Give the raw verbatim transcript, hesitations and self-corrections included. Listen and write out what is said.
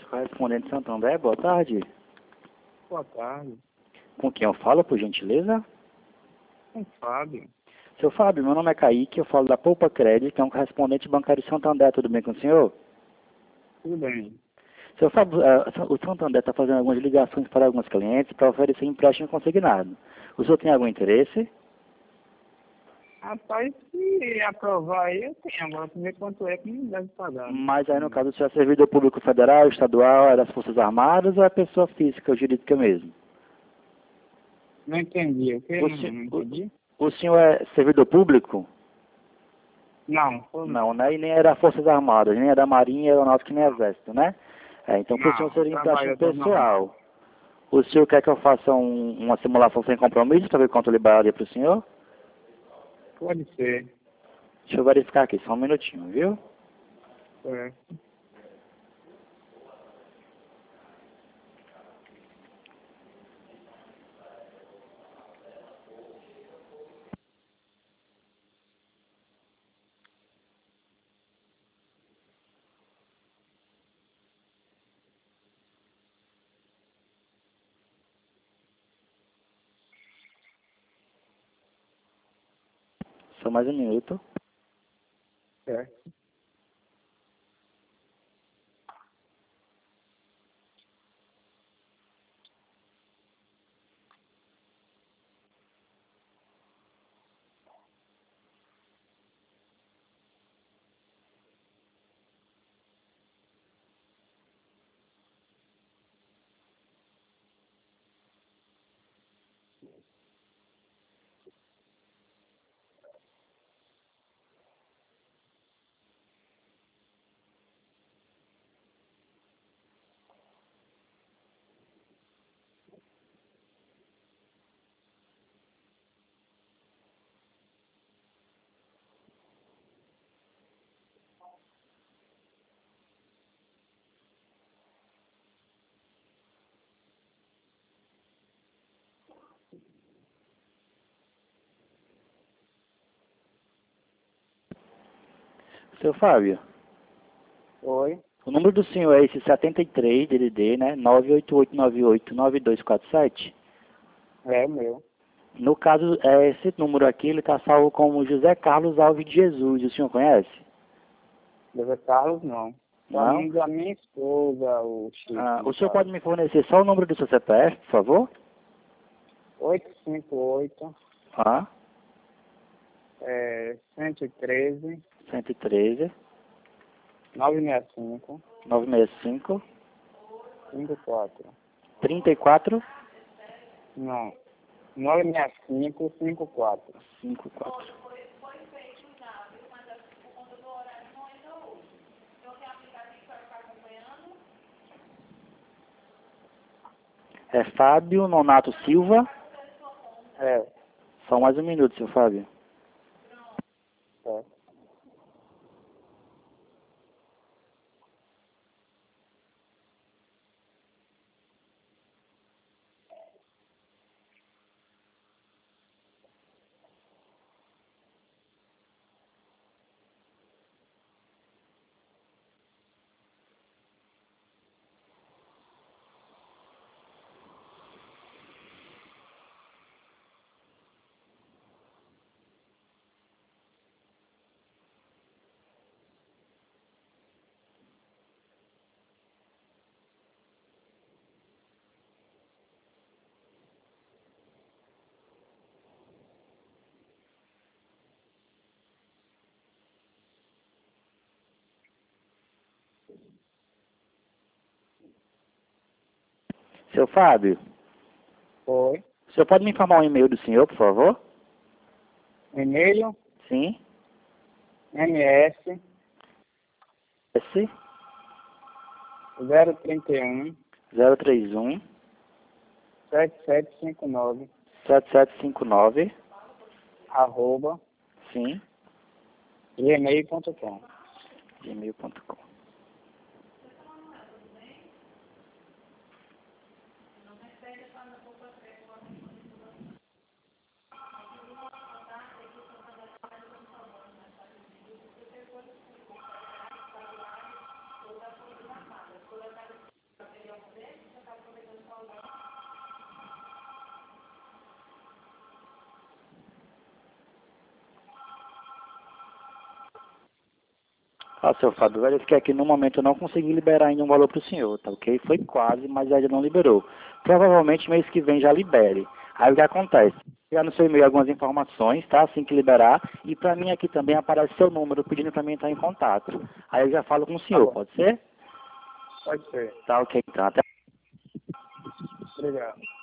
Armadas, correspondente Santander, boa tarde. Boa tarde. Com quem eu falo, por gentileza? Com Fábio. Seu Fábio, meu nome é Kaique, eu falo da Poupa Crédito, que é um correspondente bancário de Santander, tudo bem com o senhor? Tudo bem. Seu Fábio, uh, o Santander está fazendo algumas ligações para alguns clientes para oferecer empréstimo consignado. O senhor tem algum interesse? Rapaz, se aprovar aí, eu tenho. Agora, primeiro quanto é que não deve pagar. Mas aí, no caso, o senhor é servidor público federal, estadual, é das Forças Armadas ou é pessoa física ou jurídica mesmo? Não entendi. O que? O, Não, se- não o, entendi? o senhor é servidor público? Não, sou Não, né? E nem é das Forças Armadas, nem é da Marinha, Aeronáutica, nem Exército, né? É, então, para o senhor não. seria empréstimo Trabalhador normal. pessoal. O senhor quer que eu faça um- uma simulação sem compromisso para ver quanto liberaria para o senhor? Pode ser. Deixa eu verificar aqui, só um minutinho, viu? É. Só mais um minuto. É. Seu Fábio, Oi. o número do senhor é esse setenta e três, D D D, né? nove oito oito nove oito nove dois quatro sete. É o meu. No caso, é, esse número aqui, ele está salvo como José Carlos Alves de Jesus. O senhor conhece? José Carlos, não. Só o Não? nome da minha esposa, o Chico, Ah, o no senhor caso. pode me fornecer só o número do seu C P F, por favor? oito cinco oito, Ah, é, cento e treze, cento e treze, novecentos e sessenta e cinco, novecentos e sessenta e cinco, cinquenta e quatro. trinta e quatro, Não. novecentos e sessenta e cinco, cinquenta e quatro. cinquenta e quatro. É Fábio Nonato Silva. É. Só mais um minuto, seu Fábio. É. Seu Fábio, Oi. o senhor pode me informar o e-mail do senhor, por favor? E-mail, Sim. ms, S zero trinta e um, zero três um, sete sete cinco nove, sete sete cinco nove. arroba, Sim. gmail ponto com. gmail ponto com. Ah, seu Fábio, verifiquei aqui no momento eu não consegui liberar ainda um valor para o senhor, tá ok? Foi quase, mas ainda não liberou. Provavelmente mês que vem já libere. Aí o que acontece? Já no seu e-mail algumas informações, tá? Assim que liberar. E para mim aqui também aparece seu número pedindo para mim entrar em contato. Aí eu já falo com o Tá senhor, bom. pode ser? Pode ser. Tá ok, então. Até Obrigado.